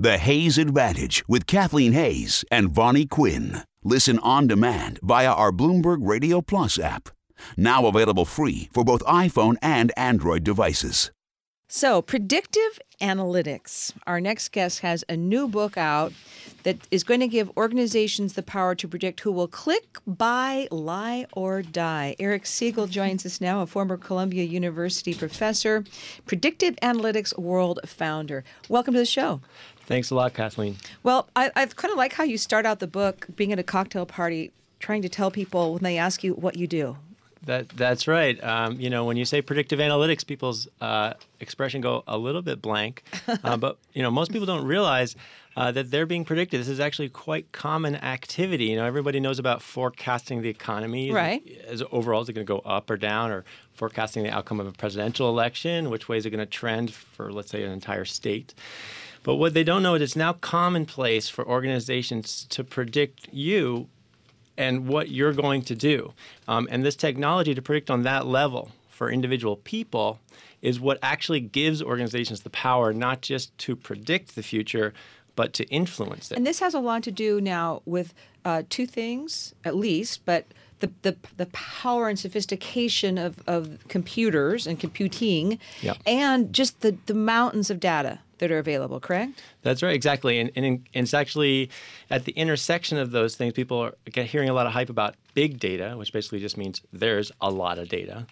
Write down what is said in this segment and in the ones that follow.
The Hayes Advantage with Kathleen Hayes and Vonnie Quinn. Listen on demand via our Bloomberg Radio Plus app. Now available free for both iPhone and Android devices. So, predictive analytics. Our next guest has a new book out that is going to give organizations the power to predict who will click, buy, lie, or die. Eric Siegel joins us now, a former Columbia University professor, predictive analytics world founder. Welcome to the show. Thanks a lot, Kathleen. Well, I kind of like how you start out the book being at a cocktail party, trying to tell people when they ask you what you do. That's right. When you say predictive analytics, people's expression go a little bit blank. But most people don't realize that they're being predicted. This is actually quite common activity. Everybody knows about forecasting the economy. Right. As overall, is it going to go up or down, or forecasting the outcome of a presidential election? Which way is it going to trend for, let's say, an entire state? But what they don't know is it's now commonplace for organizations to predict you and what you're going to do. And this technology to predict on that level for individual people is what actually gives organizations the power not just to predict the future, but to influence it. And this has a lot to do now with two things, at least, but the power and sophistication of computers and computing, Yep. and just the mountains of data that are available, correct? That's right, exactly. And it's actually at the intersection of those things, people are hearing a lot of hype about big data, which basically just means there's a lot of data,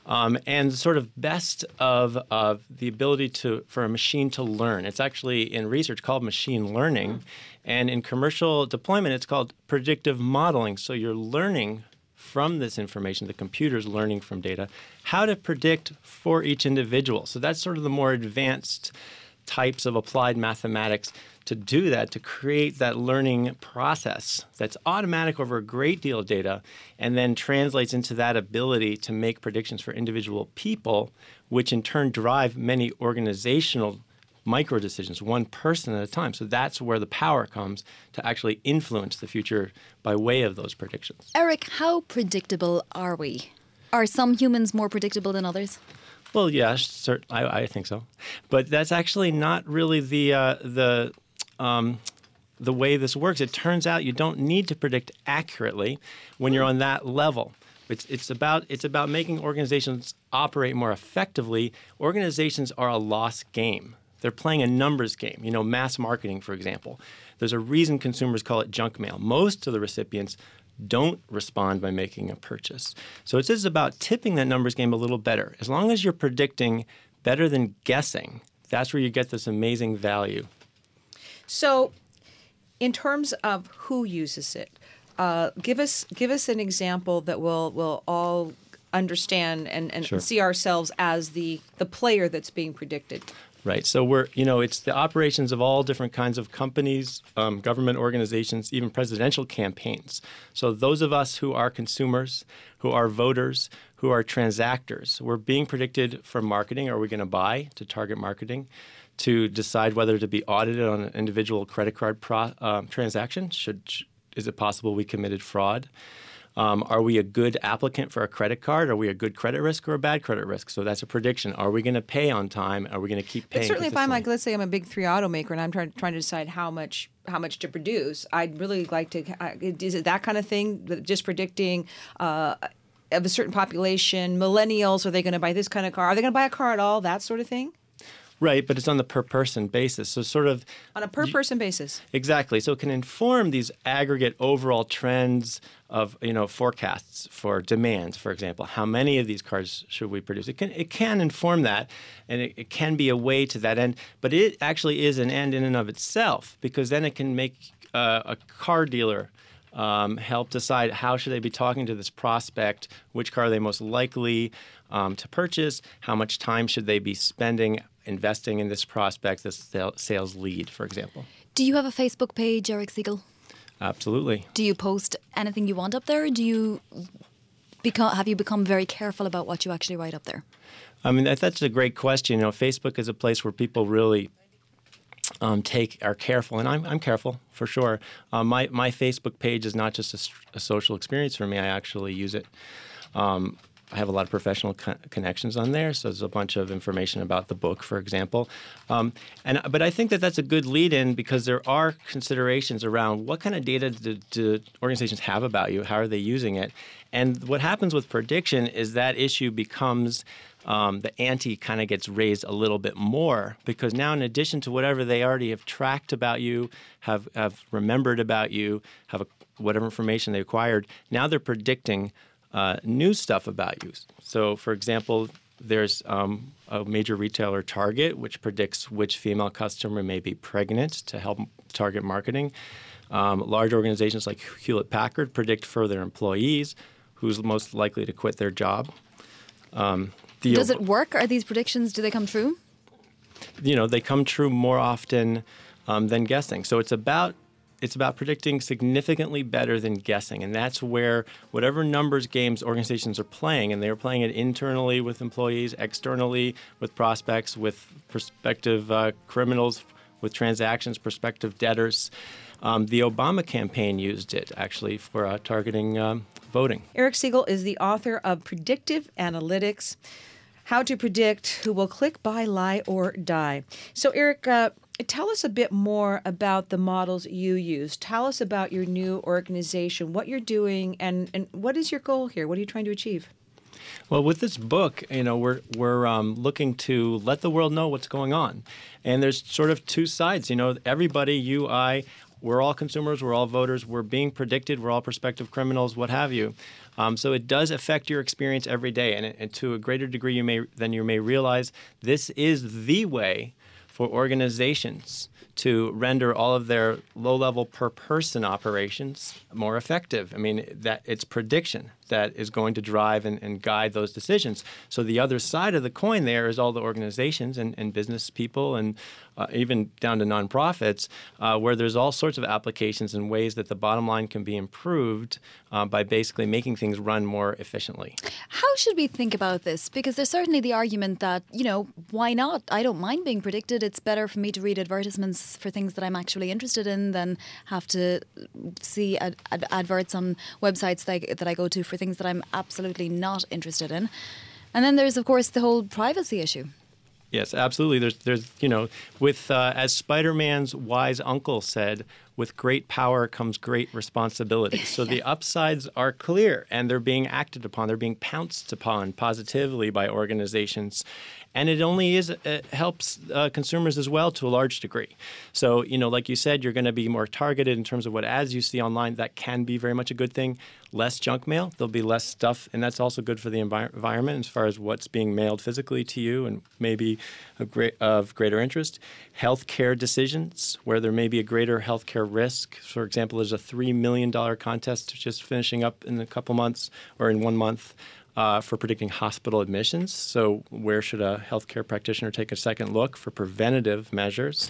and sort of best of the ability for a machine to learn. It's actually in research called machine learning, and in commercial deployment, it's called predictive modeling. So you're learning from this information, the computer's learning from data, how to predict for each individual. So that's sort of the more advanced types of applied mathematics to do that, to create that learning process that's automatic over a great deal of data and then translates into that ability to make predictions for individual people, which in turn drive many organizational micro decisions, one person at a time. So that's where the power comes to actually influence the future by way of those predictions. Eric, how predictable are we? Are some humans more predictable than others? Well, yeah, I think so. But that's actually not really the way this works. It turns out you don't need to predict accurately when you're on that level. It's about making organizations operate more effectively. Organizations are a lost game. They're playing a numbers game. Mass marketing, for example. There's a reason consumers call it junk mail. Most of the recipients don't respond by making a purchase. So it is about tipping that numbers game a little better. As long as you're predicting better than guessing, that's where you get this amazing value. So in terms of who uses it, give us an example that we'll all understand and Sure. see ourselves as the player that's being predicted. Right. So it's the operations of all different kinds of companies, government organizations, even presidential campaigns. So those of us who are consumers, who are voters, who are transactors, we're being predicted for marketing. Are we going to buy to target marketing? To decide whether to be audited on an individual credit card transaction? Is it possible we committed fraud? Are we a good applicant for a credit card? Are we a good credit risk or a bad credit risk? So that's a prediction. Are we going to pay on time? Are we going to keep paying? But certainly if I'm let's say I'm a big 3 automaker and I'm trying to decide how much to produce, I'd really like to, is it that kind of thing, just predicting of a certain population, millennials, are they going to buy this kind of car? Are they going to buy a car at all? That sort of thing? Right, but it's on the per-person basis. So sort of on a per-person basis. Exactly. So it can inform these aggregate overall trends of forecasts for demand, for example. How many of these cars should we produce? It can inform that, and it can be a way to that end. But it actually is an end in and of itself, because then it can make a car dealer help decide how should they be talking to this prospect, which car are they most likely to purchase, how much time should they be spending investing in this prospect, this sales lead, for example. Do you have a Facebook page, Eric Siegel? Absolutely. Do you post anything you want up there? Or have you become very careful about what you actually write up there? I mean, that's a great question. Facebook is a place where people really are careful, and I'm careful for sure. My Facebook page is not just a social experience for me. I actually use it I have a lot of professional connections on there, so there's a bunch of information about the book, for example. But I think that that's a good lead-in because there are considerations around what kind of data do organizations have about you, how are they using it, and what happens with prediction is that issue becomes the ante kind of gets raised a little bit more because now, in addition to whatever they already have tracked about you, have remembered about you, whatever information they acquired, now they're predicting new stuff about you. So, for example, there's a major retailer, Target, which predicts which female customer may be pregnant to help target marketing. Large organizations like Hewlett-Packard predict for their employees who's most likely to quit their job. Does it work? Are these predictions, do they come true? They come true more often than guessing. So it's about predicting significantly better than guessing. And that's where whatever numbers games organizations are playing, and they're playing it internally with employees, externally with prospects, with prospective criminals, with transactions, prospective debtors. The Obama campaign used it, actually, for targeting voting. Eric Siegel is the author of Predictive Analytics, How to Predict Who Will Click, Buy, Lie, or Die. So, Eric, tell us a bit more about the models you use. Tell us about your new organization, what you're doing, and what is your goal here? What are you trying to achieve? Well, with this book, we're looking to let the world know what's going on. And there's sort of two sides. Everybody, you, I, we're all consumers, we're all voters, we're being predicted, we're all prospective criminals, what have you. So it does affect your experience every day. And to a greater degree than you may realize, this is the way for organizations to render all of their low-level per-person operations more effective. I mean, that it's prediction that is going to drive and guide those decisions. So the other side of the coin there is all the organizations and business people and even down to nonprofits where there's all sorts of applications and ways that the bottom line can be improved by basically making things run more efficiently. How should we think about this? Because there's certainly the argument that, why not? I don't mind being predicted. It's better for me to read advertisements for things that I'm actually interested in than have to see adverts on websites that I go to for things that I'm absolutely not interested in. And then there's, of course, the whole privacy issue. Yes, absolutely. There's with as Spider-Man's wise uncle said, with great power comes great responsibility. So the upsides are clear, and they're being acted upon. They're being pounced upon positively by organizations. And it only helps consumers as well to a large degree. So, like you said, you're going to be more targeted in terms of what ads you see online. That can be very much a good thing. Less junk mail. There'll be less stuff. And that's also good for the environment as far as what's being mailed physically to you and maybe of greater interest. Healthcare decisions where there may be a greater healthcare risk. For example, there's a $3 million contest just finishing up in a couple months or in 1 month. For predicting hospital admissions. So where should a healthcare practitioner take a second look for preventative measures?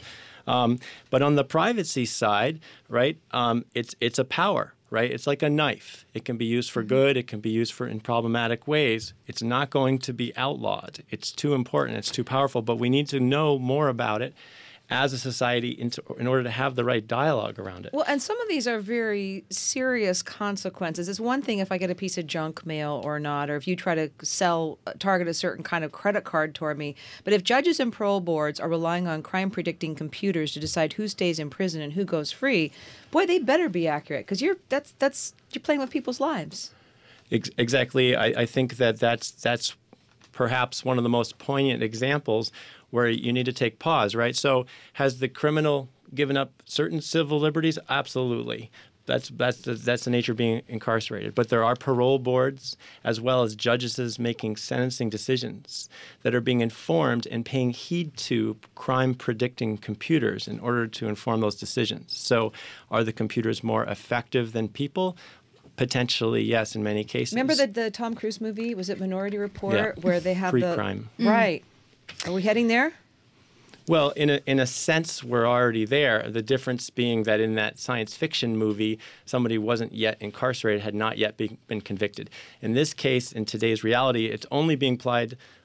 But on the privacy side, right, it's a power, right? It's like a knife. It can be used for good. It can be used in problematic ways. It's not going to be outlawed. It's too important. It's too powerful. But we need to know more about it as a society in order to have the right dialogue around it. Well, and some of these are very serious consequences. It's one thing if I get a piece of junk mail or not, or if you try to target a certain kind of credit card toward me. But if judges and parole boards are relying on crime-predicting computers to decide who stays in prison and who goes free, boy, they better be accurate because you're playing with people's lives. Exactly. I think that's perhaps one of the most poignant examples where you need to take pause, right? So has the criminal given up certain civil liberties? Absolutely. That's the nature of being incarcerated. But there are parole boards as well as judges making sentencing decisions that are being informed and paying heed to crime-predicting computers in order to inform those decisions. So are the computers more effective than people? Potentially, yes, in many cases. Remember the Tom Cruise movie? Was it Minority Report? Where they have Pre-crime. Right. Are we heading there? Well, in a sense, we're already there. The difference being that in that science fiction movie, somebody wasn't yet incarcerated, had not yet been convicted. In this case, in today's reality, it's only being applied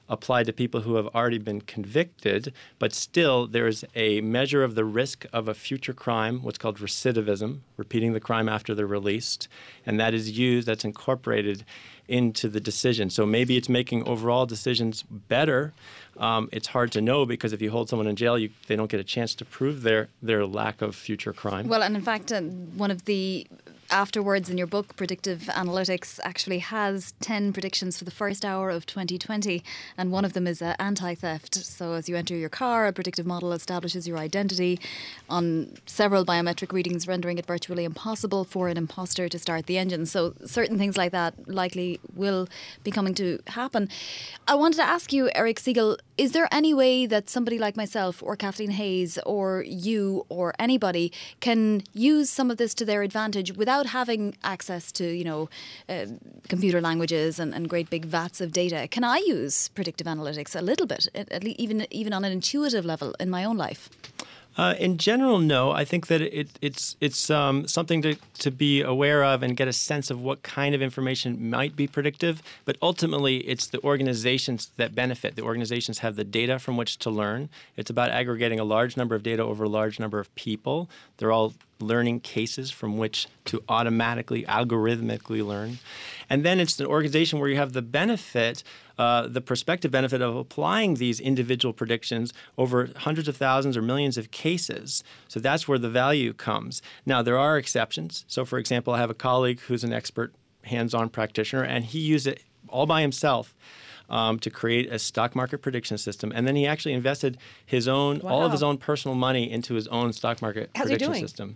apply to people who have already been convicted, but still there's a measure of the risk of a future crime, what's called recidivism, repeating the crime after they're released, and that's incorporated into the decision. So maybe it's making overall decisions better. It's hard to know because if you hold someone in jail, they don't get a chance to prove their lack of future crime. Well, and in fact, one of the afterwards in your book, Predictive Analytics, actually has 10 predictions for the first hour of 2020, and one of them is anti-theft. So as you enter your car, a predictive model establishes your identity on several biometric readings, rendering it virtually impossible for an imposter to start the engine. So certain things like that likely will be coming to happen. I wanted to ask you, Eric Siegel, is there any way that somebody like myself or Kathleen Hayes or you or anybody can use some of this to their advantage without having access to, computer languages and great big vats of data? Can I use predictive analytics a little bit, at least even on an intuitive level in my own life? In general, no. I think that it's something to be aware of and get a sense of what kind of information might be predictive. But ultimately, it's the organizations that benefit. The organizations have the data from which to learn. It's about aggregating a large number of data over a large number of people. They're all learning cases from which to automatically, algorithmically learn. And then it's an organization where you have the benefit, the prospective benefit of applying these individual predictions over hundreds of thousands or millions of cases. So that's where the value comes. Now, there are exceptions. So, for example, I have a colleague who's an expert hands-on practitioner, and he used it all by himself to create a stock market prediction system. And then he actually invested all of his own personal money into his own stock market prediction system.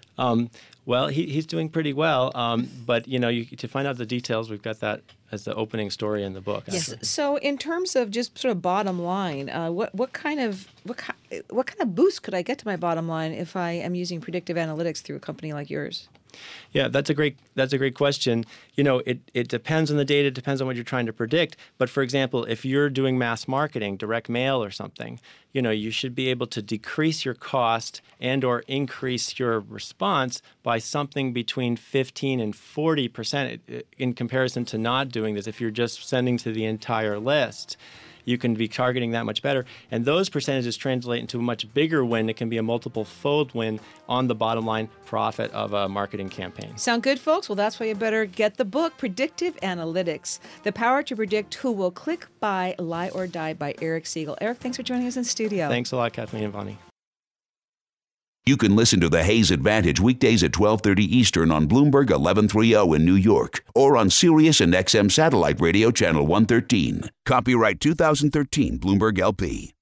Well, he's doing pretty well, but to find out the details, we've got that as the opening story in the book. Yes. So, in terms of just sort of bottom line, what kind of boost could I get to my bottom line if I am using predictive analytics through a company like yours? Yeah, that's a great question. It depends on the data, it depends on what you're trying to predict. But for example, if you're doing mass marketing, direct mail or something, you should be able to decrease your cost and or increase your response by something between 15 and 40% in comparison to not doing this. If you're just sending to the entire list, you can be targeting that much better. And those percentages translate into a much bigger win. It can be a multiple-fold win on the bottom line profit of a marketing campaign. Sound good, folks? Well, that's why you better get the book, Predictive Analytics, The Power to Predict Who Will Click, Buy, Lie, or Die by Eric Siegel. Eric, thanks for joining us in studio. Thanks a lot, Kathleen and Vonnie. You can listen to The Hayes Advantage weekdays at 12:30 Eastern on Bloomberg 1130 in New York or on Sirius and XM Satellite Radio Channel 113. Copyright 2013 Bloomberg LP.